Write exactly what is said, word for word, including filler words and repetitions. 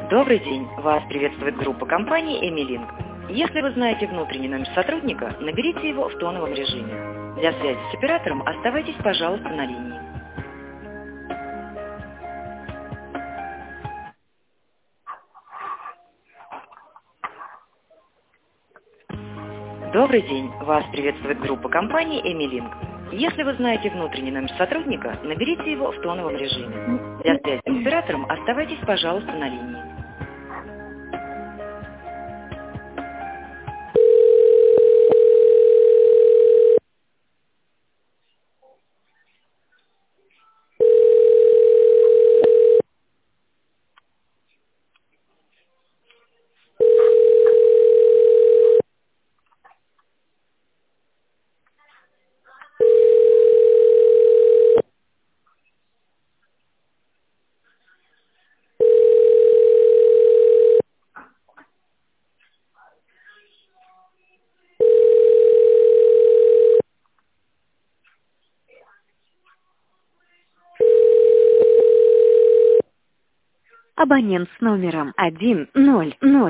Добрый день! Вас приветствует группа компании Эмилинг. Если вы знаете внутренний номер сотрудника, наберите его в тоновом режиме. Для связи с оператором оставайтесь, пожалуйста, на линии. Добрый день! Вас приветствует группа компании Эмилинг. Если вы знаете внутренний номер сотрудника, наберите его в тоновом режиме. Для связи с оператором оставайтесь, пожалуйста, на линии. Абонент с номером один ноль ноль